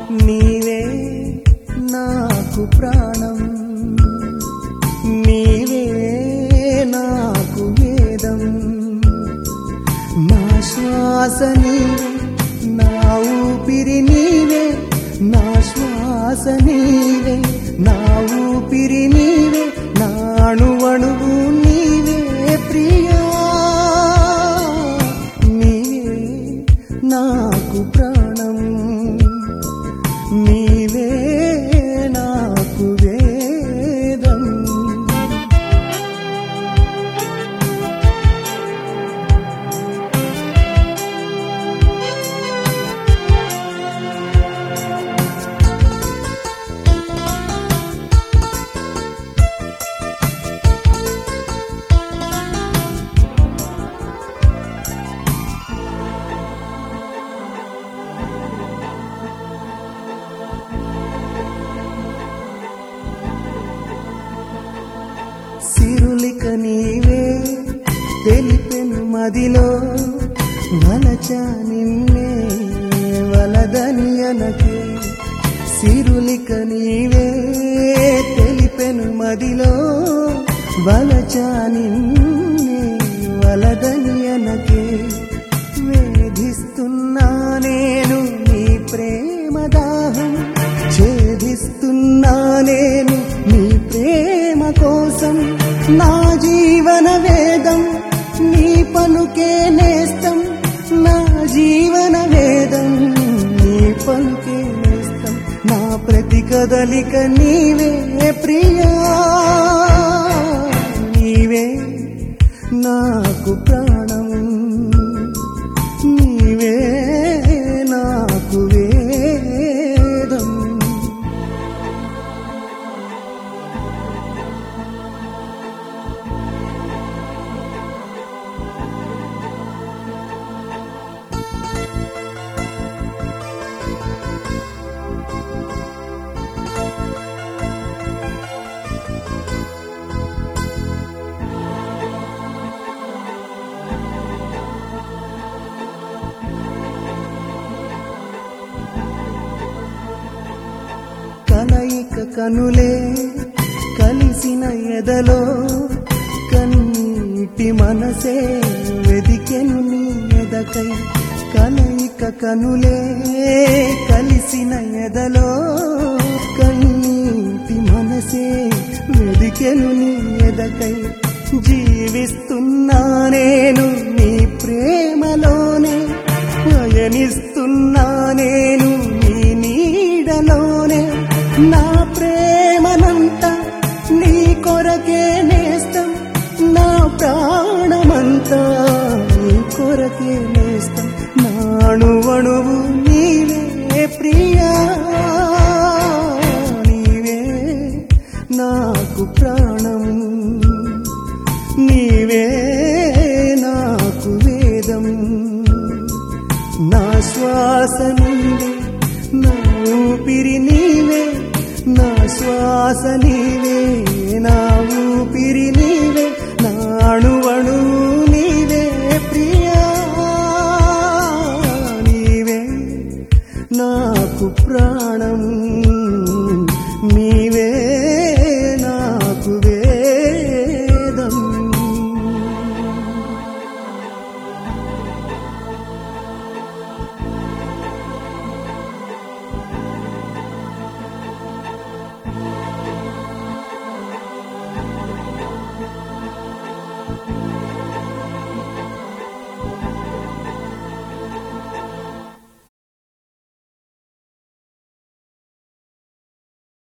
నీవే నాకు ప్రాణం, నీవే నాకు వేదం. నా శ్వాస నీవే, నా ఊపిరి నీవే, నా శ్వాస నీవే, నా ఊపిరి నీవే, నా అణువణువు నీవే ప్రియా. నీవే నాకు ప్రాణం, నీవే నాకు వేదం. సిరులిక నీవే తెలిపెను మదిలో, వలచా నిన్నే వలదని అనకే. సిరులిక నీవే తెలిపెను మదిలో, వలచా నిన్నే వలదని అనకే. వేధిస్తున్నా నేను నీ ప్రేమ దాహం, ఛేదిస్తున్నా నేను నీ ప్రేమ కోసం. నా జీవన వేదం నీ పలుకే నేస్తం, నా జీవన వేదం నీ పలుకే నేస్తం. నా ప్రతి కదలిక నీవే ప్రియా. నీవే నాకు ప్రాణం, నీవే నాకు వేదం. కలయిక కనులే కలిసిన ఎదలో, కన్నీటి మనసే వెదికెను నీ ఎదకై. కలయిక కనులే కలిసిన ఎదలో, కన్నీటి మనసే వెదికెను నీ ఎదకై. జీవిస్తున్నా నేను నీ ప్రేమలోనే, పయనిస్తున్నా నేను నీ నీడలోనే. నా ప్రేమనంతా నీ కొరకే నేస్తం, నా ప్రాణమంతా నీ కొరకే నేస్తం. నా అణువణువు నీవే ప్రియా. నీవే నాకు ప్రాణం, నీవే నాకు వేదం. నా శ్వాస నీవే, నా ఊపిరి నీవే, నా శ్వాస నీవే,